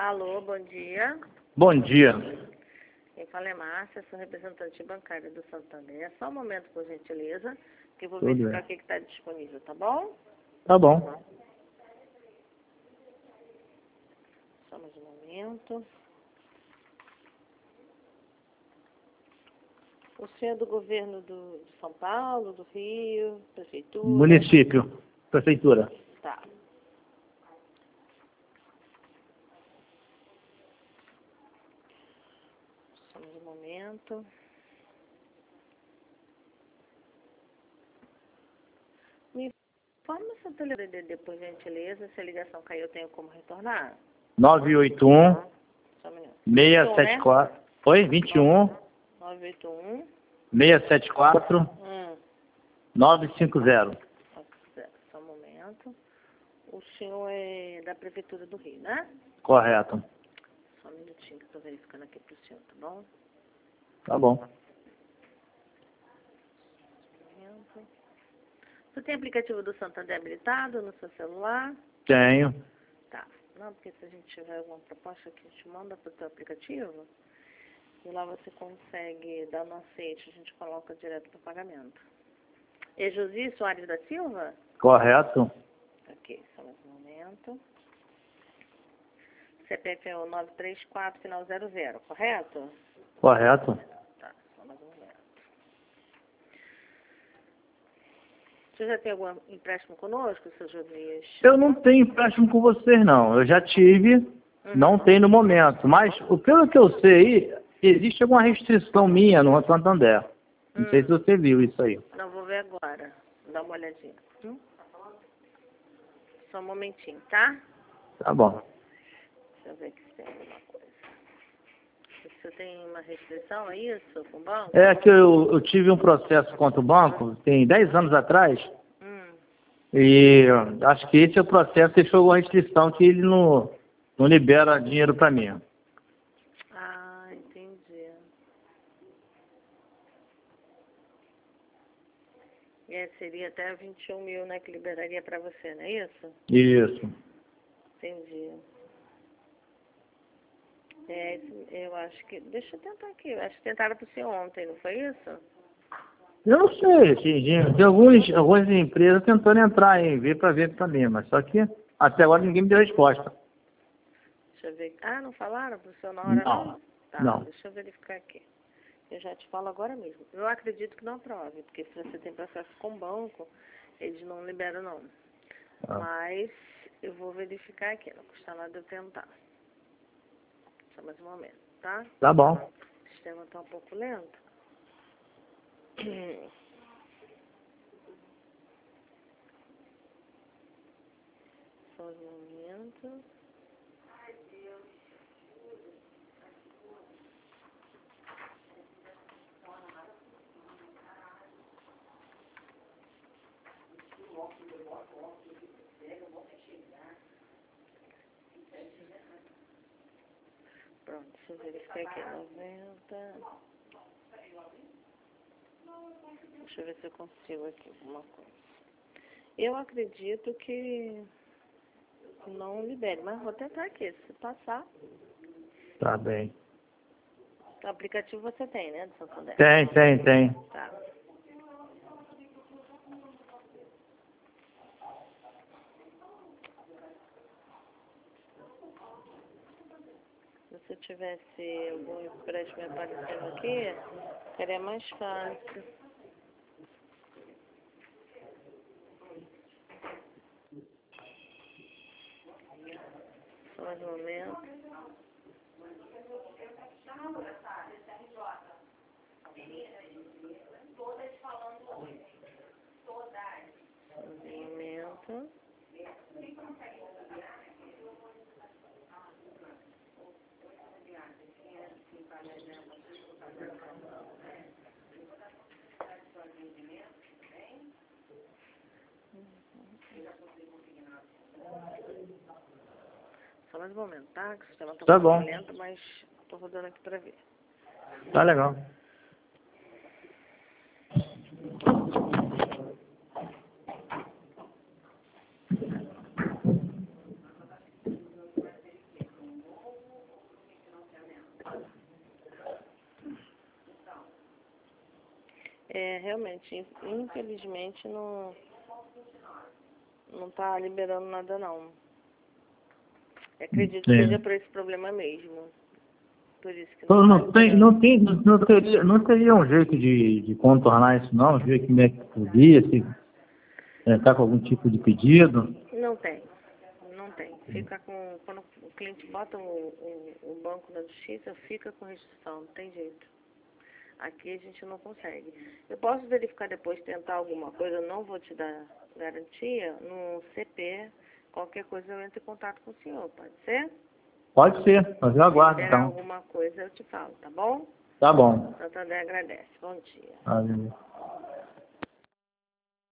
Alô, bom dia. Bom dia. Quem fala é Márcia, sou representante bancária do Santander. Só um momento, por gentileza, que eu vou Tudo verificar bem. o que está disponível, tá bom? Tá bom. Só mais um momento. O senhor é do governo de São Paulo, do Rio, prefeitura? Município. Prefeitura. Tá. Só mais um momento. Me informa seu telefone DDD, por gentileza. Se a ligação caiu, eu tenho como retornar? 981 Só um minuto. 674. Oi? 21 981. 674 950. Só um momento. O senhor é da Prefeitura do Rio, né? Correto. Só um minutinho que eu estou verificando aqui para o senhor, tá bom? Tá bom. Você tem aplicativo do Santander habilitado no seu celular? Tenho. Tá. Não, porque se a gente tiver alguma proposta que a gente manda para o seu aplicativo, e lá você consegue dar no aceite, a gente coloca direto para o pagamento. É Josi Soares da Silva? Correto. Ok, só mais um momento. CPF é o 934, final 00, correto? Correto. Tá, só mais um momento. Você já tem algum empréstimo conosco, seu Josias? Eu não tenho empréstimo com vocês, não. Eu já tive, não tenho no momento. Mas, pelo que eu sei, existe alguma restrição minha no Santander. Não sei se você viu isso aí. Não, vou ver agora. Dá uma olhadinha. Só um momentinho, tá? Tá bom. Deixa eu ver aqui se tem alguma coisa. Você tem uma restrição, é isso, com o banco? É que eu tive um processo contra o banco, tem 10 anos atrás, e acho que esse é o processo que foi uma restrição que ele não libera dinheiro para mim. Ah, entendi. Seria até 21 mil, né, que liberaria para você, não é isso? Isso. Entendi. Eu acho que... Deixa eu tentar aqui. Eu acho que tentaram para você ontem, não foi isso? Eu não sei, tem algumas empresas tentando entrar em ver para mim, mas só que até agora ninguém me deu resposta. Deixa eu ver. Ah, não falaram para o senhor na hora, Não. Tá, Não. deixa eu verificar aqui. Eu já te falo agora mesmo. Eu acredito que não aprove, porque se você tem processo com o banco, eles não liberam, não. Ah. Mas eu vou verificar aqui, não custa nada eu tentar. Só mais um momento, tá? Tá bom. O sistema está um pouco lento. Só um momento. Pronto, deixa eu verificar aqui. 90. Deixa eu ver se eu consigo aqui alguma coisa. Eu acredito que não libere, mas vou tentar aqui. Se passar, Tá bem. o aplicativo você tem, né, do Santander? Tem. Tá. Se você tivesse algum empréstimo aparecendo aqui, seria mais fácil. Só mais um momento. Movimento. Só mais um momento, tá? O sistema tá um pouco Bom. lento, mas tô rodando aqui pra ver. Tá legal. Realmente, infelizmente não está liberando nada não. Acredito que seja por esse problema mesmo. Por isso que não teria um jeito de contornar isso não, ver como é que podia, se tá com algum tipo de pedido. Não tem. Fica quando o cliente bota o banco na justiça, fica com restrição, não tem jeito. Aqui a gente não consegue. Eu posso verificar depois, tentar alguma coisa, eu não vou te dar garantia, no CP, qualquer coisa eu entro em contato com o senhor, pode ser? Pode ser, mas eu aguardo Se então. alguma coisa eu te falo, tá bom? Tá bom. Santander agradece. Bom dia. Valeu.